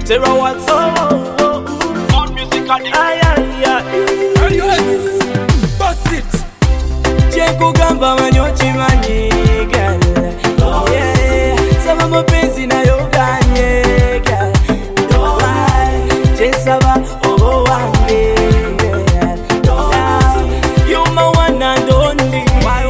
Terra what's More music at Bust it. Chekugamba manyochimanyi girl. Yeah, saba mapenzi na yoganye girl. Chesaba obo wange girl. You my one and only. Why?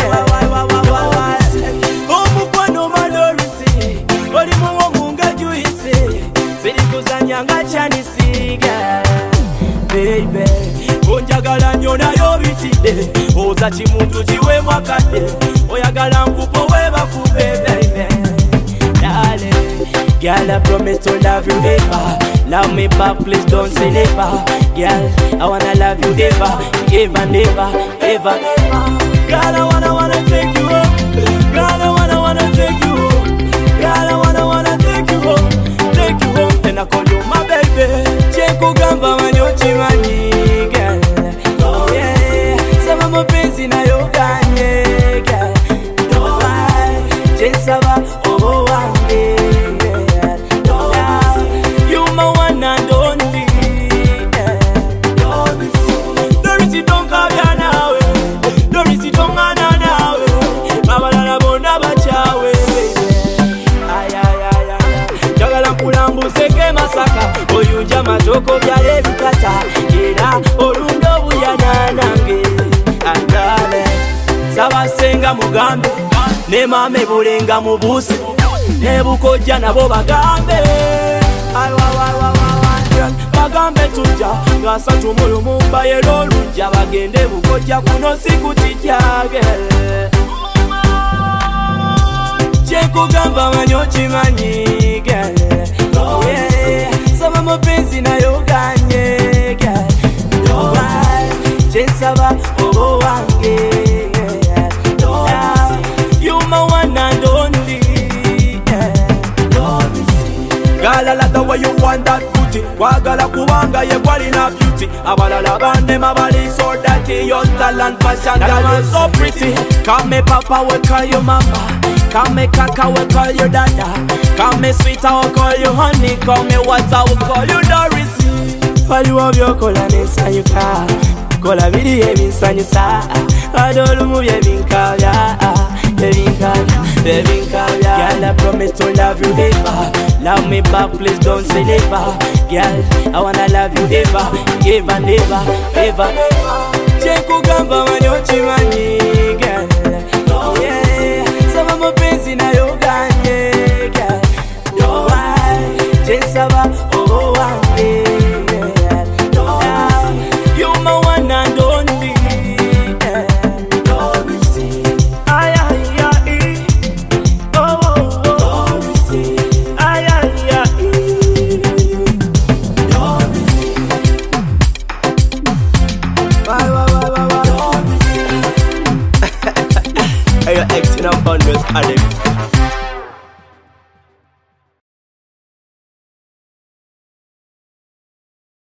Omukwano malorisi. Oli muwo munga juisi. Zili kuzanyanga chanisi girl. Baby, onjagala nnyo nayo bitidde oza kimuntu kiwe mwakadde oyagala nkupo webakube baby. Darling, girl, I promise to love you ever. Love me back, please don't say never. Girl, I wanna love you ever, ever, never, ever. Girl, I wanna take you home. Girl, I wanna take you home. Girl, I wanna take you home, take you home. Then I call you my baby. Chekugamba manyochimanyi girl. Yeah, saba mapenzi na yoganye girl. Chesaba obo wange girl. You my one and only girl. Dorisi donka bya nawe, Dorisi donka nawe. Babalala bonna bachawe baby. Jagala nkulambuzeke Masaka oyunja matoko byale ebikata era olundo obuyana nange andale sabasenga mugambe ne mame bulenga mubuse ne bukojja nabo bagambe bagambe tujja ngasatu mulumumba yero olujja bagende bukojja kuno sikutijage Chekugamba manyochimanyi girl. Yeah, saba mapenzi na yoganye girl. Chesaba obo wange girl. You my one and only girl. Girl, I like the way you want that booty. Wagala kubanga ye kwali na beauty. Abalala bande mabali so dirty. Your style and fashion, girl, you so pretty. Call me papa, we call you mama. Call me kaka, we call you dada. Call me sweet, I will call you honey. Call me water, I will call you Doris. While you have your color, you car. Kola bidi ebinsanyusa. Adolu mu byebinkabya. Girl, I promise to love you ever. Love me back, please don't say never. Girl, I wanna love you ever, ever, never, ever. Chekugamba manyochimanyi girl. Yeah, saba mapenzi na yoganye girl. Chesaba obo wange girl. You my one and only girl. Hey, your ex in a bundles, Alex.